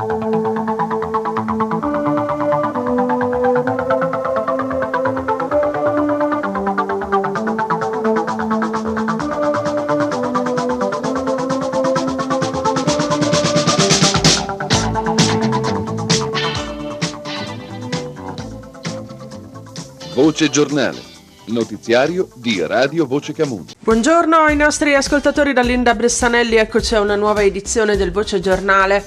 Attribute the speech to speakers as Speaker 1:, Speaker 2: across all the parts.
Speaker 1: Voce Giornale, notiziario di Radio Voce Camuso.
Speaker 2: Buongiorno ai nostri ascoltatori da Linda Bressanelli, eccoci a una nuova edizione del Voce Giornale.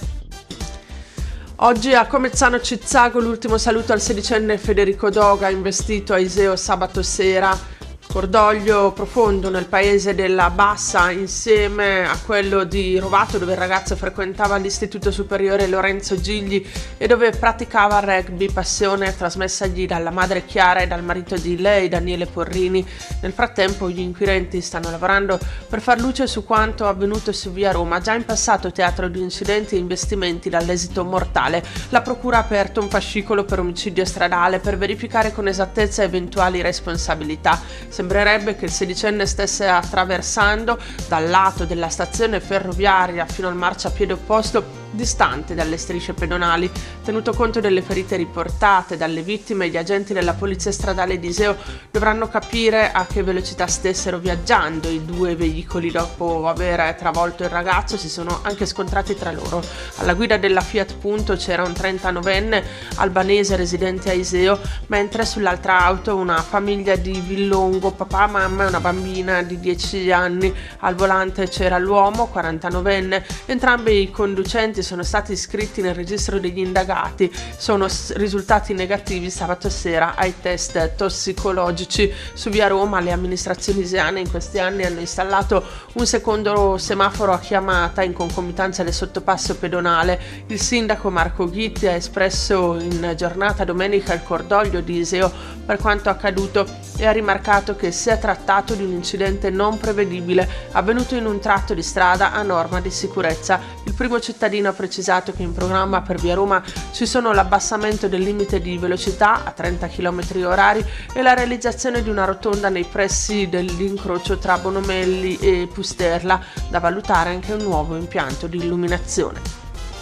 Speaker 2: Oggi a Comezzano Cizzago l'ultimo saluto al sedicenne Federico Doga, investito a Iseo sabato sera. Cordoglio profondo nel paese della Bassa insieme a quello di Rovato, dove il ragazzo frequentava l'istituto superiore Lorenzo Gigli e dove praticava rugby, passione trasmessagli dalla madre Chiara e dal marito di lei, Daniele Porrini. Nel frattempo gli inquirenti stanno lavorando per far luce su quanto avvenuto su via Roma, già in passato teatro di incidenti e investimenti dall'esito mortale. La procura ha aperto un fascicolo per omicidio stradale per verificare con esattezza eventuali responsabilità. Sembrerebbe che il sedicenne stesse attraversando dal lato della stazione ferroviaria fino al marciapiede opposto, distante dalle strisce pedonali. Tenuto conto delle ferite riportate dalle vittime, gli agenti della polizia stradale di Iseo dovranno capire a che velocità stessero viaggiando i due veicoli. Dopo aver travolto il ragazzo si sono anche scontrati tra loro. Alla guida della Fiat Punto c'era un 39enne albanese residente a Iseo, mentre sull'altra auto una famiglia di Villongo, papà, mamma e una bambina di 10 anni. Al volante c'era l'uomo, 49enne. Entrambi i conducenti sono stati iscritti nel registro degli indagati, sono risultati negativi sabato sera ai test tossicologici. Su via Roma le amministrazioni iseane in questi anni hanno installato un secondo semaforo a chiamata in concomitanza del sottopasso pedonale. Il sindaco Marco Ghitti ha espresso in giornata domenica il cordoglio di Iseo per quanto accaduto e ha rimarcato che si è trattato di un incidente non prevedibile avvenuto in un tratto di strada a norma di sicurezza. Il primo cittadino ha precisato che in programma per via Roma ci sono l'abbassamento del limite di velocità a 30 km/h e la realizzazione di una rotonda nei pressi dell'incrocio tra Bonomelli e Pusterla, da valutare anche un nuovo impianto di illuminazione.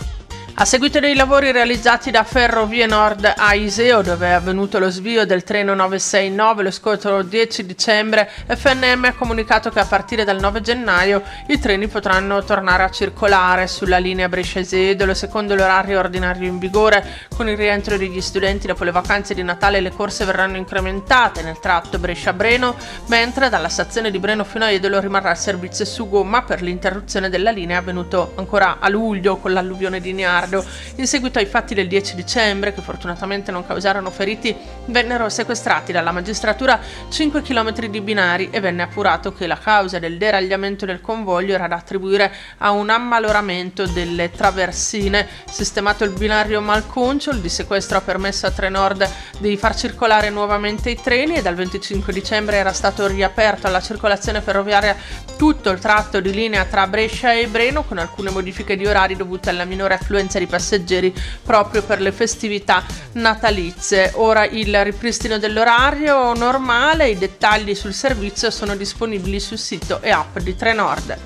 Speaker 2: A seguito dei lavori realizzati da Ferrovie Nord a Iseo, dove è avvenuto lo svio del treno 969 lo scorso 10 dicembre, FNM ha comunicato che a partire dal 9 gennaio i treni potranno tornare a circolare sulla linea Brescia-Esedo secondo l'orario ordinario in vigore. Con il rientro degli studenti dopo le vacanze di Natale le corse verranno incrementate nel tratto Brescia-Breno, mentre dalla stazione di Breno fino a Edolo rimarrà il servizio su gomma per l'interruzione della linea avvenuto ancora a luglio con l'alluvione di Niardo. In seguito ai fatti del 10 dicembre, che fortunatamente non causarono feriti, vennero sequestrati dalla magistratura 5 km di binari e venne appurato che la causa del deragliamento del convoglio era da attribuire a un ammaloramento delle traversine. Sistemato il binario malconcio, il dissequestro ha permesso a Trenord di far circolare nuovamente i treni e dal 25 dicembre era stato riaperto alla circolazione ferroviaria tutto il tratto di linea tra Brescia e Breno, con alcune modifiche di orari dovute alla minore affluenza di passeggeri proprio per le festività natalizie. Ora il ripristino dell'orario normale, i dettagli sul servizio sono disponibili sul sito e app di Trenord.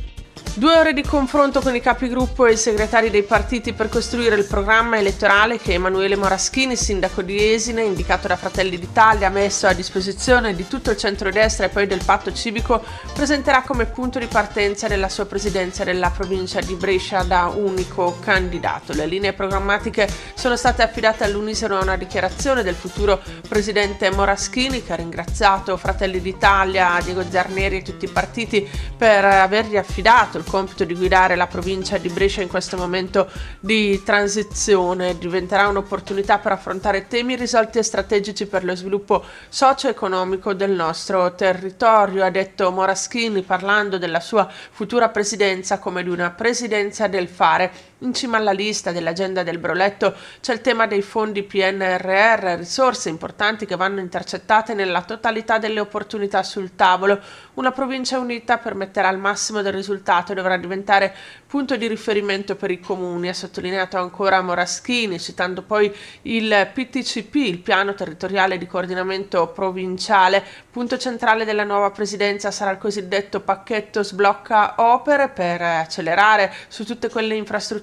Speaker 2: 2 ore di confronto con i capigruppo e i segretari dei partiti per costruire il programma elettorale che Emanuele Moraschini, sindaco di Esine, indicato da Fratelli d'Italia, messo a disposizione di tutto il centrodestra e poi del patto civico, presenterà come punto di partenza della sua presidenza della provincia di Brescia da unico candidato. Le linee programmatiche sono state affidate all'unisono a una dichiarazione del futuro presidente Moraschini, che ha ringraziato Fratelli d'Italia, Diego Zarneri e tutti i partiti per avergli affidato il compito di guidare la provincia di Brescia in questo momento di transizione. Diventerà un'opportunità per affrontare temi risolti e strategici per lo sviluppo socio-economico del nostro territorio, ha detto Moraschini, parlando della sua futura presidenza come di una presidenza del fare. In cima alla lista dell'agenda del Broletto c'è il tema dei fondi PNRR, risorse importanti che vanno intercettate nella totalità delle opportunità sul tavolo. Una provincia unita permetterà il massimo del risultato e dovrà diventare punto di riferimento per i comuni, ha sottolineato ancora Moraschini, citando poi il PTCP, il piano territoriale di coordinamento provinciale. Punto centrale della nuova presidenza sarà il cosiddetto pacchetto sblocca opere per accelerare su tutte quelle infrastrutture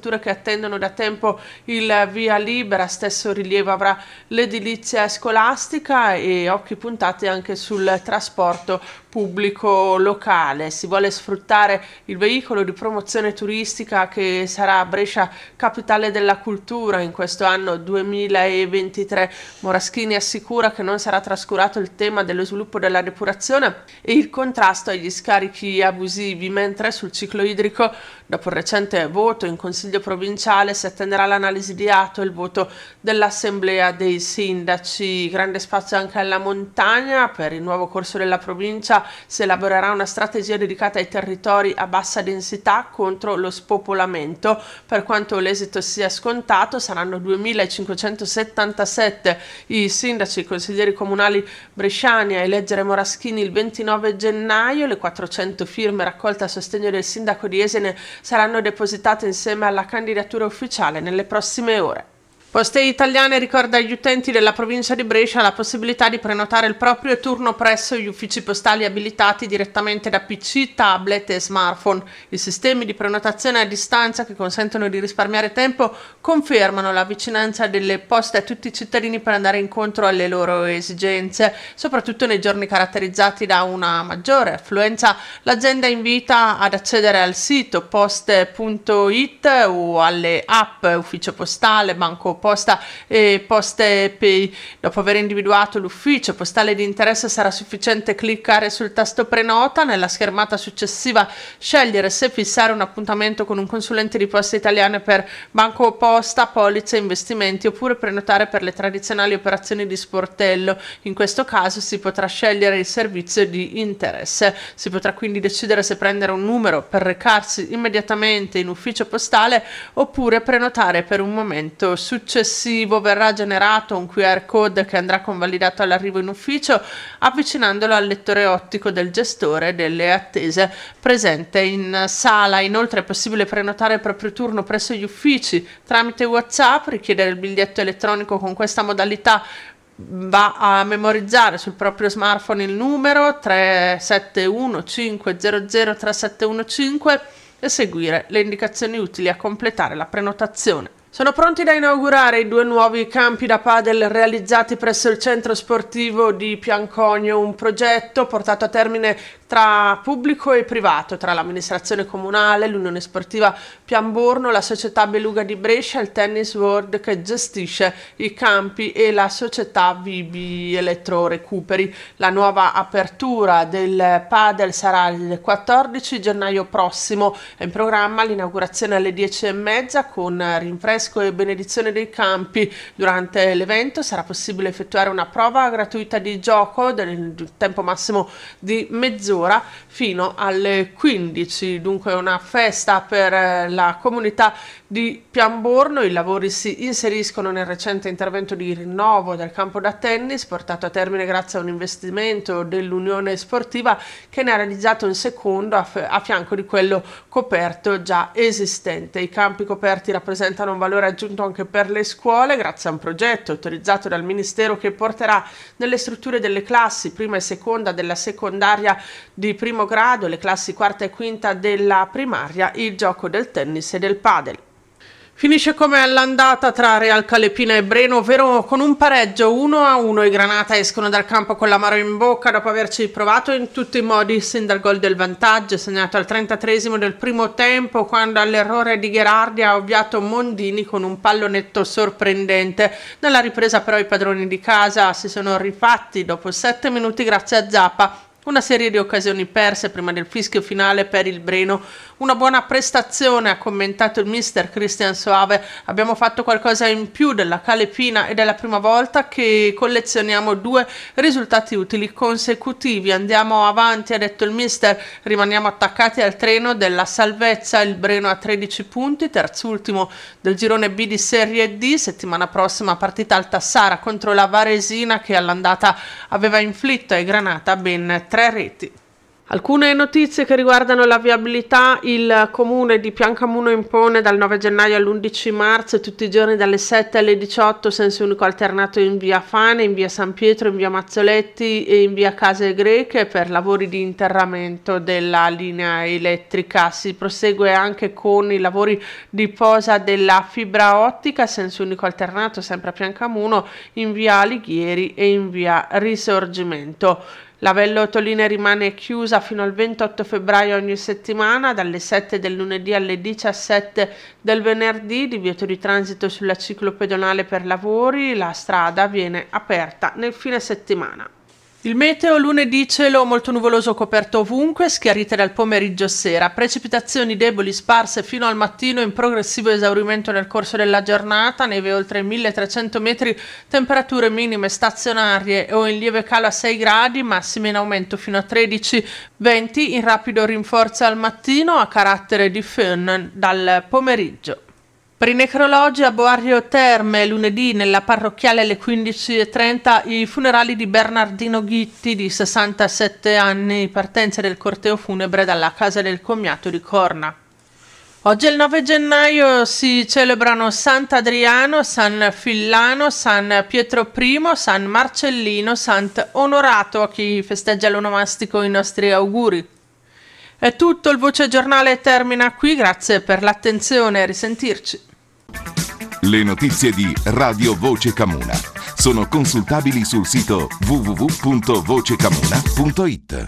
Speaker 2: strutture che attendono da tempo il via libera. Stesso rilievo avrà l'edilizia scolastica e occhi puntati anche sul trasporto pubblico locale. Si vuole sfruttare il veicolo di promozione turistica che sarà Brescia capitale della cultura in questo anno 2023. Moraschini assicura che non sarà trascurato il tema dello sviluppo della depurazione e il contrasto agli scarichi abusivi, mentre sul ciclo idrico, dopo il recente voto in Consiglio provinciale, si attenderà l'analisi di atto e il voto dell'Assemblea dei Sindaci. Grande spazio anche alla montagna. Per il nuovo corso della provincia si elaborerà una strategia dedicata ai territori a bassa densità contro lo spopolamento. Per quanto l'esito sia scontato, saranno 2577 i sindaci e i consiglieri comunali bresciani a eleggere Moraschini il 29 gennaio. Le 400 firme raccolte a sostegno del sindaco di Esene saranno depositate insieme alla candidatura ufficiale nelle prossime ore. Poste Italiane ricorda agli utenti della provincia di Brescia la possibilità di prenotare il proprio turno presso gli uffici postali abilitati direttamente da PC, tablet e smartphone. I sistemi di prenotazione a distanza che consentono di risparmiare tempo confermano la vicinanza delle poste a tutti i cittadini per andare incontro alle loro esigenze. Soprattutto nei giorni caratterizzati da una maggiore affluenza, l'azienda invita ad accedere al sito poste.it o alle app Ufficio Postale, Banco Posta e Poste Pay. Dopo aver individuato l'ufficio postale di interesse sarà sufficiente cliccare sul tasto prenota. Nella schermata successiva scegliere se fissare un appuntamento con un consulente di Poste Italiane per Banco Posta, polizze, investimenti, oppure prenotare per le tradizionali operazioni di sportello. In questo caso si potrà scegliere il servizio di interesse. Si potrà quindi decidere se prendere un numero per recarsi immediatamente in ufficio postale oppure prenotare per un momento successivo. Verrà generato un QR code che andrà convalidato all'arrivo in ufficio, avvicinandolo al lettore ottico del gestore delle attese presente in sala. Inoltre è possibile prenotare il proprio turno presso gli uffici tramite WhatsApp. Richiedere il biglietto elettronico con questa modalità va a memorizzare sul proprio smartphone il numero 371 500 3715 e seguire le indicazioni utili a completare la prenotazione. Sono pronti da inaugurare i 2 nuovi campi da padel realizzati presso il centro sportivo di Pianconio, un progetto portato a termine tra pubblico e privato, tra l'amministrazione comunale, l'Unione Sportiva Pianborno, la società Beluga di Brescia, il Tennis World che gestisce i campi e la società Vibi Elettro Recuperi. La nuova apertura del padel sarà il 14 gennaio prossimo. È in programma l'inaugurazione alle 10:30 con rinfresco e benedizione dei campi. Durante l'evento sarà possibile effettuare una prova gratuita di gioco del tempo massimo di mezz'ora fino alle 15. Dunque una festa per la comunità di Pianborno. I lavori si inseriscono nel recente intervento di rinnovo del campo da tennis portato a termine grazie a un investimento dell'Unione Sportiva che ne ha realizzato un secondo a fianco di quello coperto già esistente. I campi coperti rappresentano un valore aggiunto anche per le scuole grazie a un progetto autorizzato dal Ministero che porterà nelle strutture delle classi prima e seconda della secondaria di primo grado, le classi quarta e quinta della primaria, il gioco del tennis e del padel. Finisce come all'andata tra Real Calepina e Breno, ovvero con un pareggio 1-1. I Granata escono dal campo con l'amaro in bocca dopo averci provato in tutti i modi sin dal gol del vantaggio, segnato al 33esimo del primo tempo, quando all'errore di Gherardi ha ovviato Mondini con un pallonetto sorprendente. Nella ripresa però i padroni di casa si sono rifatti dopo 7 minuti grazie a Zappa. Una serie di occasioni perse prima del fischio finale per il Breno. Una buona prestazione, ha commentato il mister Cristian Soave. Abbiamo fatto qualcosa in più della Calepina ed è la prima volta che collezioniamo 2 risultati utili consecutivi. Andiamo avanti, ha detto il mister, rimaniamo attaccati al treno della salvezza. Il Breno ha 13 punti, terzultimo del girone B di Serie D. Settimana prossima partita al Tassara contro la Varesina che all'andata aveva inflitto ai Granata ben 3 reti. Alcune notizie che riguardano la viabilità: il comune di Piancamuno impone dal 9 gennaio all'11 marzo tutti i giorni dalle 7 alle 18 senso unico alternato in via Fane, in via San Pietro, in via Mazzoletti e in via Case Greche per lavori di interramento della linea elettrica. Si prosegue anche con i lavori di posa della fibra ottica senso unico alternato sempre a Piancamuno, in via Alighieri e in via Risorgimento. La Vello Toline rimane chiusa fino al 28 febbraio ogni settimana, dalle 7 del lunedì alle 17 del venerdì, divieto di transito sulla ciclopedonale per lavori, la strada viene aperta nel fine settimana. Il meteo: lunedì cielo molto nuvoloso coperto ovunque, schiarite dal pomeriggio sera, precipitazioni deboli sparse fino al mattino in progressivo esaurimento nel corso della giornata, neve oltre 1300 metri, temperature minime stazionarie o in lieve calo a 6 gradi, massime in aumento fino a 13, venti in rapido rinforzo al mattino a carattere di föhn dal pomeriggio. Per i necrologi a Boario Terme, lunedì nella parrocchiale alle 15:30 i funerali di Bernardino Ghitti di 67 anni, partenza del corteo funebre dalla casa del commiato di Corna. Oggi è il 9 gennaio, si celebrano Sant'Adriano, San Fillano, San Pietro I, San Marcellino, Sant'Onorato. A chi festeggia l'onomastico i nostri auguri. È tutto, il Voce Giornale termina qui, grazie per l'attenzione, risentirci.
Speaker 3: Le notizie di Radio Voce Camuna sono consultabili sul sito www.vocecamuna.it.